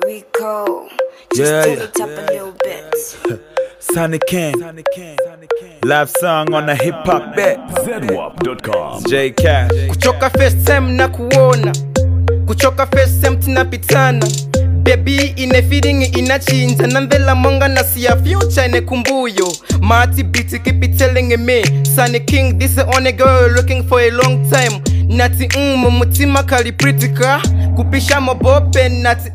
Rico, just turn it up a little bit. Sonny King, live song on a hip hop bit. ZWAP.com. J Cash. Kuchoka first time na kuona, kuchoka first time tunapitana. Baby ine feeling inachinja na mvela monga na siya future ine kumbuyo. Mati beat keep it telling me, Sonny King this the only girl looking for a long time. Nati mutima kali pretty ka, kupisha mobope nati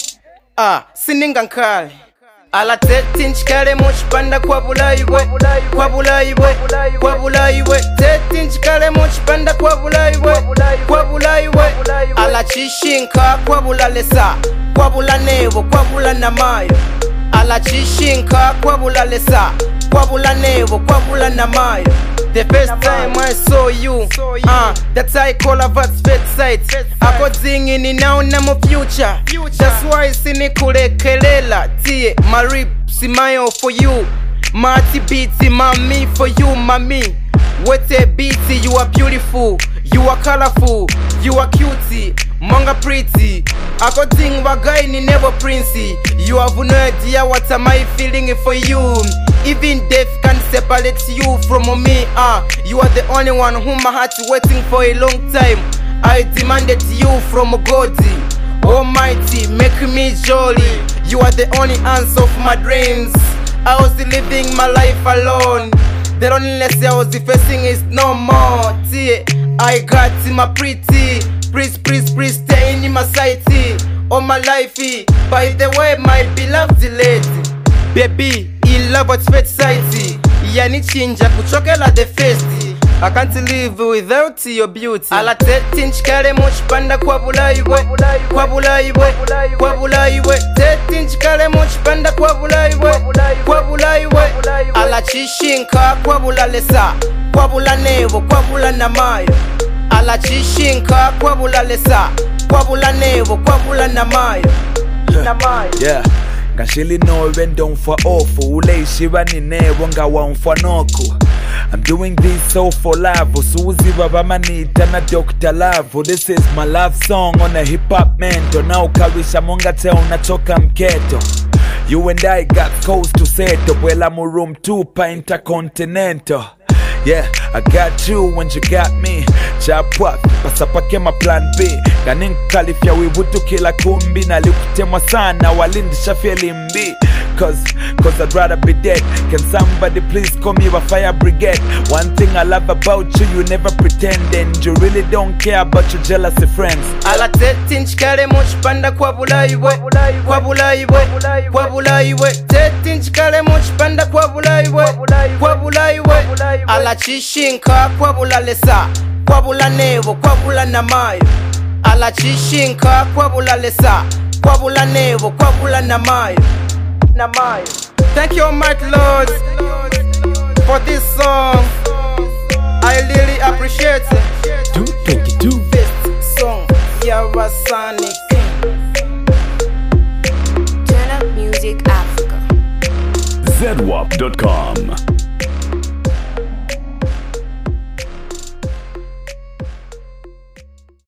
sininga nkali. Ala 13 kale muchipanda kwa bulaiwe, kwa bulaiwe, kwa bulaiwe. 13 kale muchipanda kwa bulaiwe, kwa bulaiwe. Ala chishinka kwa bulalesa, kwa bulanevo, kwa bulanamayo. Ala chishinka kwa bulalesa, kwa bulanevo, kwa bulanamayo. The first time I saw you, that's I call a vast fate sight. I got singing in now my future. That's why I sing kulekelela. Tie, my rip, smile for you. Marty beaty, mommy for you, mommy. What a beaty, you are beautiful, you are colorful, you are cutie, manga pretty. I got sing wagai ni never princey. You have no idea what am I feeling for you. Even death can separate you from me. You are the only one whom my heart waiting for a long time. I demanded you from God Almighty, make me jolly. You are the only answer of my dreams. I was living my life alone. The loneliness I was facing is no more. I got my pretty. Please stay in my sight all my life. By the way, my beloved lady, baby, in love at first sight. Yani chinja kuchokela the first. I can't live without your beauty. Ala 13 kale muchipanda kwa bulaiwe, kwa bulaiwe, kwa bulaiwe. 13 kale muchipanda kwa bulaiwe, kwa bulaiwe. Ala chishinka kwa bulalesa, kwa bulanevo, kwa bulanamayo. Ala chishinka kwa bulalesa, kwa bulanevo, kwa bulanamayo. Yeah. Kashili no wendo mfa ofu ule ishiba ni nebo ngawa mfa noku. I'm doing this so for love. Suzi baba manita na Dr. Love. This is my love song on a hip hop mentor. Na ukawisha monga te unachoka mketo. You and I got coast to settle. Well I'm a room 2 pa intercontinental. Yeah, I got you when you got me. Chapwa, pasapake ma plan B. Ganin kalifya wibutu kila kumbi. Na likutemwa sana walindisha felimbi. Cause I'd rather be dead. Can somebody please call me a fire brigade? One thing I love about you, you never pretend. And you really don't care about your jealousy friends. Ala 13 kale muchipanda kwa bulaiwe, kwa bulaiwe, kwa bulaiwe. 13 kale muchipanda kwa bulaiwe, kwa bulaiwe. Ala chishinka kwa bulalesa, kwa bulanevo, kwa bulanamayo. Ala chishinka kwa bulalesa, kwa bulanevo, kwa bulanamayo. Thank you, Almighty Lord, for this song. I really appreciate it. 222. Best song, Yara Sonny King. Turn up music Africa. ZWAP.com.